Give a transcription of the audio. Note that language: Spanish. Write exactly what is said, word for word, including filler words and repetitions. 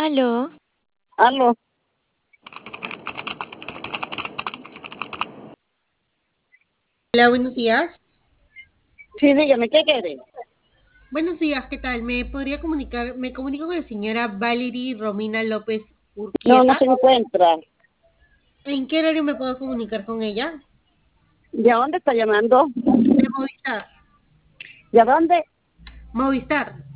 Aló, Aló, Hola, buenos días. sí, dígame, ¿qué quiere? Buenos días, ¿qué tal? ¿Me podría comunicar? Me comunico con la señora Valerie Romina López No, no Urquieta. se encuentra. ¿En qué horario me puedo comunicar con ella? ¿De dónde está llamando? De Movistar. ¿De dónde? Movistar.